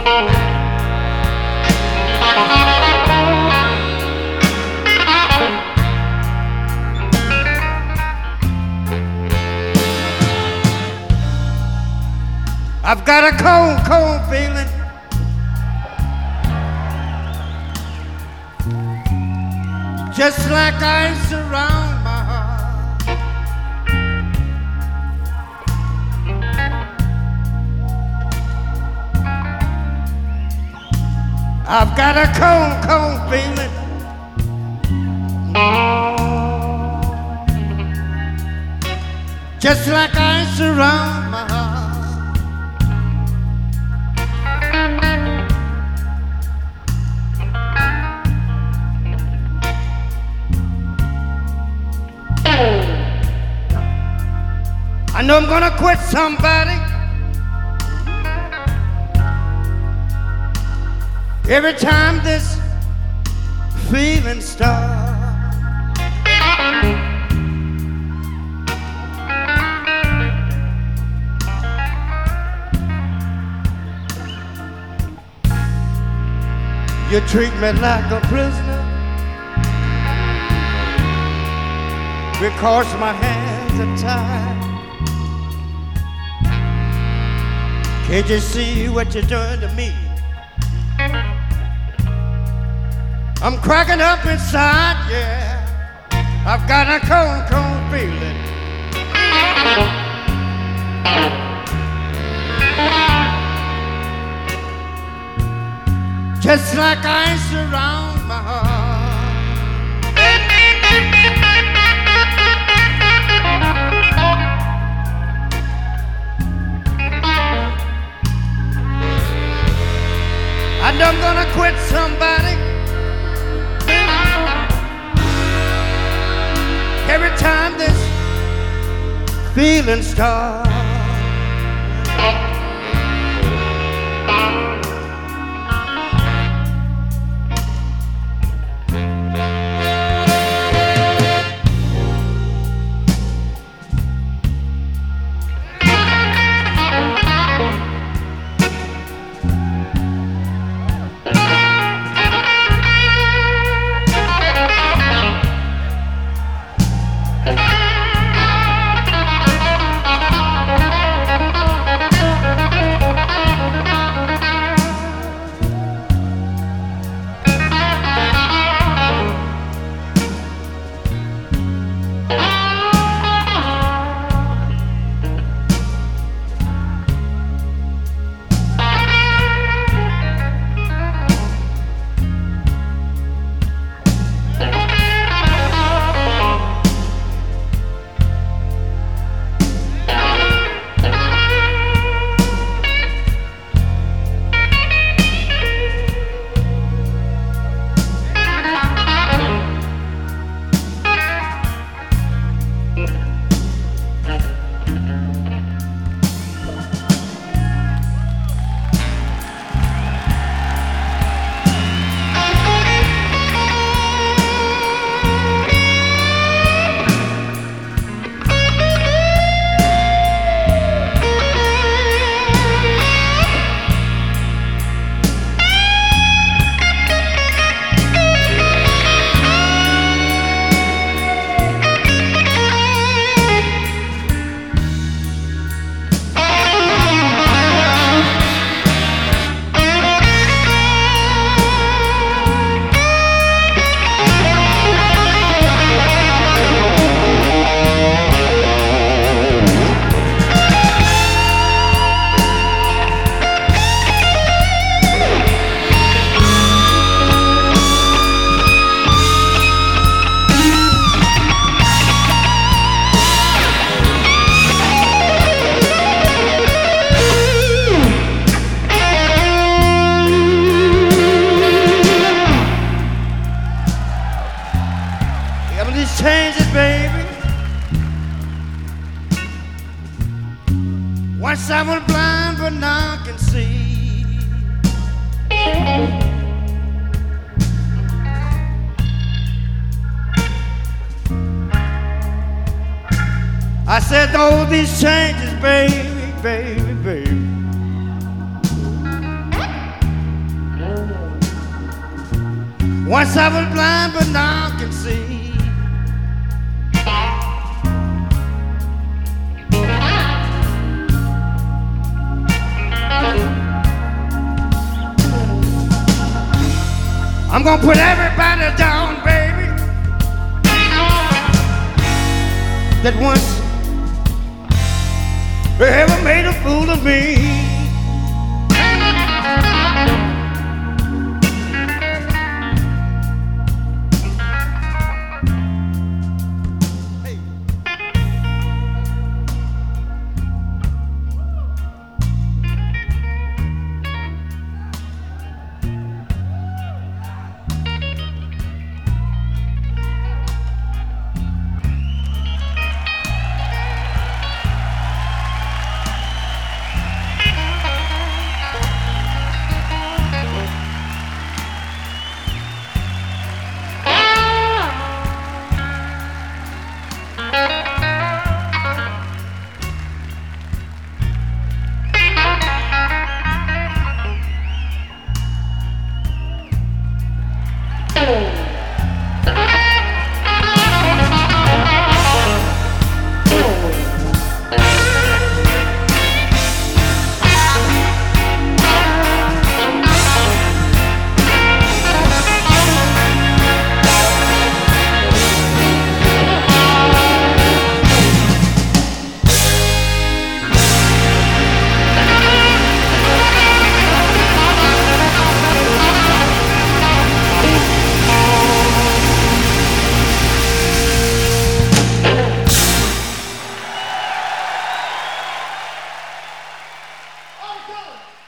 I've got a cold, cold feeling. Just like ice around my heart. I've got a cold, cold feeling. Just like ice around my heart. I know I'm gonna quit somebody every time this feeling starts. You treat me like a prisoner because my hands are tied. Can't you see what you're doing to me? I'm cracking up inside, yeah. I've got a cold, cold feeling. Just like ice around my heart. I know I'm gonna quit somebody every time this feeling starts. Changes, baby. Once I was blind, but now I can see. I said, oh, these changes, baby, baby, baby. Once I was blind, but now I can see. I'm gonna put everybody down, baby, that once ever made a fool of me. Color.